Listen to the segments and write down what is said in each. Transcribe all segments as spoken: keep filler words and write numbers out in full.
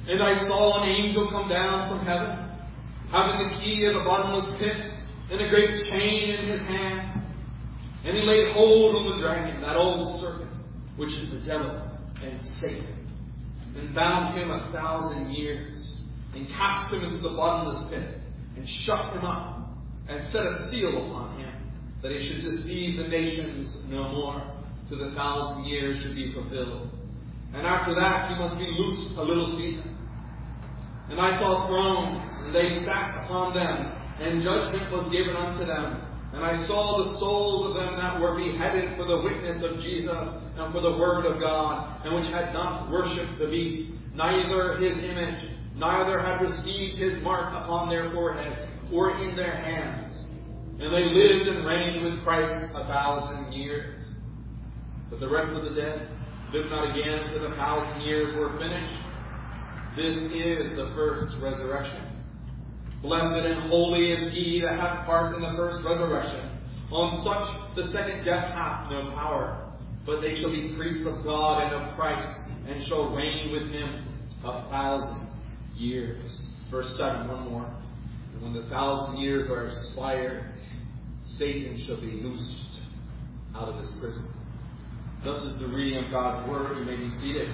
And I saw an angel come down from heaven, having the key of the bottomless pit and a great chain in his hand. And he laid hold on the dragon, that old serpent, which is the devil and Satan, and bound him a thousand years, and cast him into the bottomless pit, and shut him up, and set a seal upon him, that he should deceive the nations no more, till the thousand years should be fulfilled. And after that he must be loosed a little season. And I saw thrones, and they sat upon them, and judgment was given unto them. And I saw the souls of them that were beheaded for the witness of Jesus and for the word of God, and which had not worshipped the beast, neither his image, neither had received his mark upon their foreheads or in their hands. And they lived and reigned with Christ a thousand years. But the rest of the dead lived not again till the thousand years were finished. This is the first resurrection. Blessed and holy is he that hath part in the first resurrection. On such the second death hath no power, but they shall be priests of God and of Christ, and shall reign with him a thousand years. Verse seven, one more. And when the thousand years are expired, Satan shall be loosed out of his prison. Thus is the reading of God's word. You may be seated.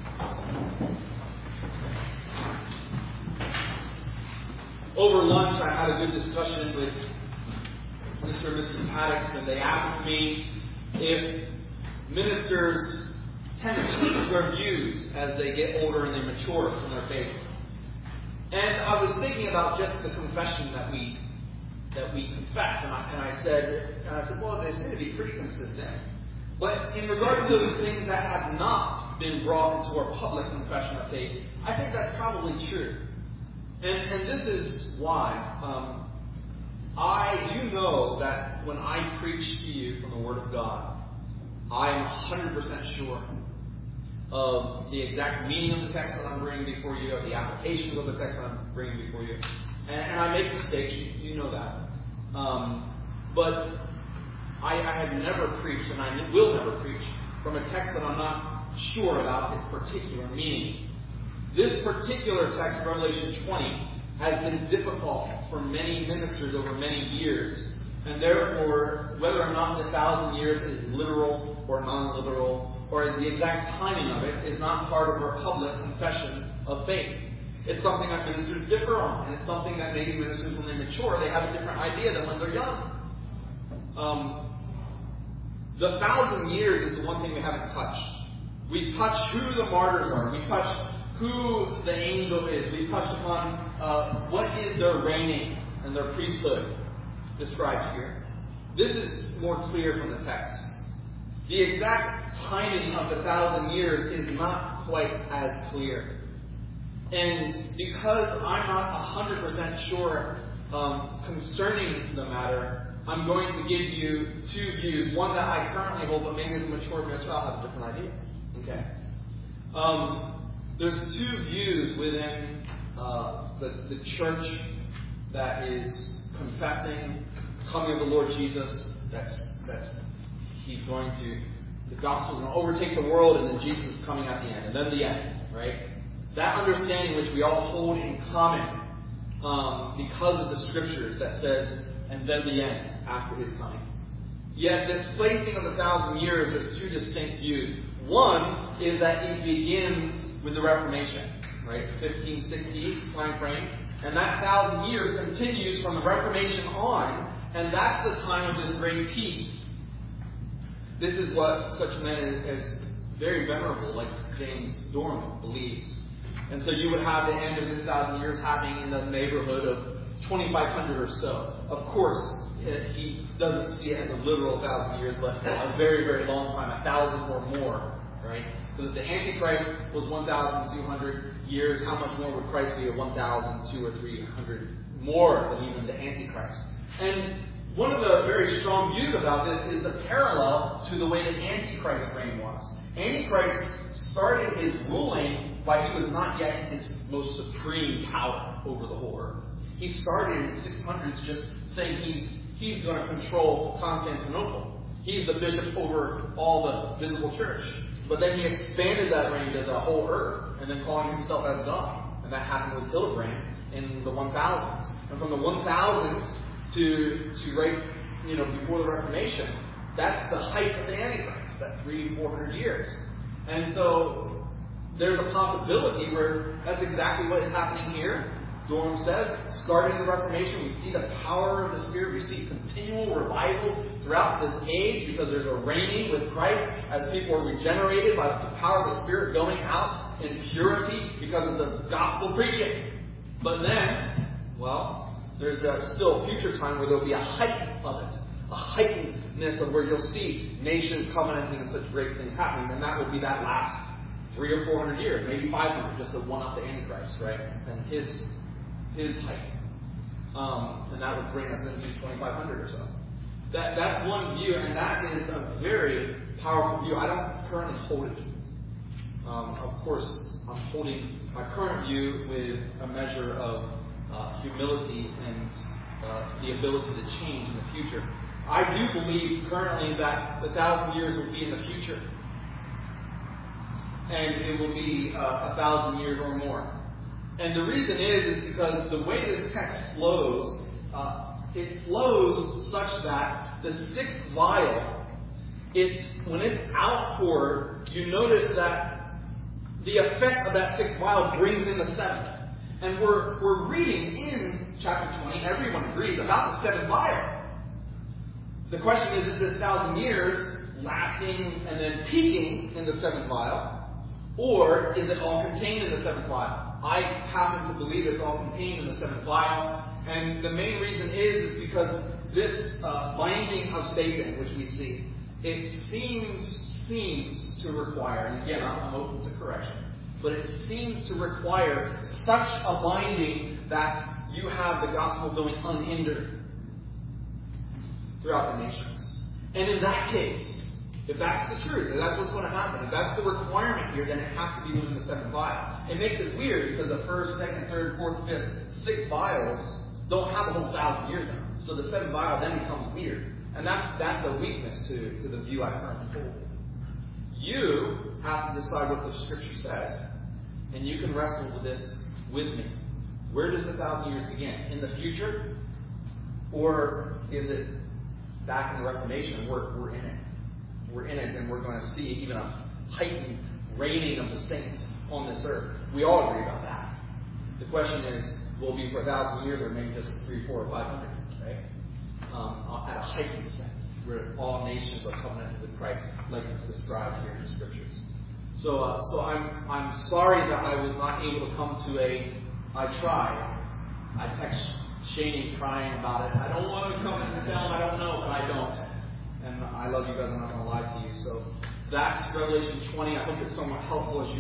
Over lunch, I had a good discussion with Mister and Missus Paddocks, and they asked me if ministers tend to change their views as they get older and they mature from their faith. And I was thinking about just the confession that we that we confess, and I, and I said, and I said, well, they seem to be pretty consistent. But in regard to those things that have not been brought into our public confession of faith, I think that's probably true. And, and this is why. Um, I, you know that when I preach to you from the Word of God, I am one hundred percent sure of the exact meaning of the text that I'm bringing before you, of the applications of the text that I'm bringing before you. And, and I make mistakes, you, you know that. Um, but I, I have never preached, and I will never preach, from a text that I'm not sure about its particular meaning. This particular text, Revelation twenty, has been difficult for many ministers over many years. And therefore, whether or not the thousand years is literal or non-literal, or the exact timing of it, is not part of our public confession of faith. It's something that ministers differ on, and it's something that maybe ministers, when they mature, they have a different idea than when they're young. Um, the thousand years is the one thing we haven't touched. We touched who the martyrs are. We touched who the angel is. We touched upon uh, what is their reigning and their priesthood described here. This is more clear from the text. The exact timing of the thousand years is not quite as clear. And because I'm not one hundred percent sure um, concerning the matter, I'm going to give you two views. One that I currently hold, but maybe as a mature minister I'll have a different idea. Okay. Um, there's two views within uh, the, the church that is confessing the coming of the Lord Jesus. That's that's He's going to, the gospel is going to overtake the world, and then Jesus is coming at the end, and then the end, right? That understanding which we all hold in common um, because of the scriptures that says, and then the end after his coming. Yet this placing of a thousand years, there's two distinct views. One is that it begins with the Reformation, right? fifteen sixties time frame. And that thousand years continues from the Reformation on, and that's the time of this great peace. This is what such men as very venerable, like James Dorman, believes. And so you would have the end of this thousand years happening in the neighborhood of twenty-five hundred or so. Of course, he doesn't see it as a literal thousand years, but a very, very long time, a thousand or more, right? So that the Antichrist was one thousand two hundred years. How much more would Christ be? one thousand two or three hundred more than even the Antichrist. And one of the very strong views about this is the parallel to the way the Antichrist reign was. Antichrist started his ruling while he was not yet in his most supreme power over the whole earth. He started in the six hundreds just saying he's he's going to control Constantinople. He's the bishop over all the visible church. But then he expanded that reign to the whole earth, and then calling himself as God. that happened with Hildebrand in the one thousands. And from the one thousands to, to right, you know, before the Reformation, that's the height of the Antichrist, that three, four hundred years. And so there's a possibility where that's exactly what is happening here. Durham says, starting the Reformation, we see the power of the Spirit. We see continual revivals throughout this age because there's a reigning with Christ as people are regenerated by the power of the Spirit going out in purity because of the gospel preaching. But then, well, there's a still future time where there'll be a height of it, a heightenedness of where you'll see nations covenanting and such great things happening, and that will be that last three or four hundred years, maybe five hundred, just to one up the Antichrist, right? And his his height. Um, and that would bring us into twenty-five hundred or so. That That's one view, and that is a very powerful view. I don't currently hold it. Um, of course, I'm holding my current view with a measure of uh, humility and uh, the ability to change in the future. I do believe currently that the thousand years will be in the future. And it will be uh, a thousand years or more. And the reason is, is because the way this text flows, uh, it flows such that the sixth vial, it's when it's outpoured, you notice that the effect of that sixth vial brings in the seventh. And we're we're reading in chapter twenty, everyone agrees, about the seventh vial. The question is, is this thousand years lasting and then peaking in the seventh vial? Or is it all contained in the seventh vial? I happen to believe it's all contained in the seventh vial. And the main reason is, is because this uh, binding of Satan, which we see, it seems seems to require, and again, I'm open to correction, but it seems to require such a binding that you have the gospel going unhindered throughout the nations. And in that case, if that's the truth, if that's what's going to happen, if that's the requirement here, then it has to be within the seventh vial. It makes it weird because the first, second, third, fourth, fifth, sixth vials don't have the whole thousand years in them. So the seventh vial then becomes weird. And that's, that's a weakness to, to the view I currently hold. You have to decide what the Scripture says. And you can wrestle with this with me. Where does the thousand years begin? In the future? Or is it back in the Reformation? We're, we're in it. We're in it, and we're going to see even a heightened reigning of the saints on this earth. We all agree about that. The question is, will it be for a thousand years or maybe just three, four, or five hundred, right? Um, at a heightened sense, where all nations are covenanted with Christ, like it's described here in the Scriptures. So, uh, so I'm I'm sorry that I was not able to come to a. I tried. I text Shani crying about it. I don't want to come and tell him I don't know, but I don't. And I love you guys. I'm not going to lie to you. So that's Revelation twenty. I hope it's somewhat helpful as you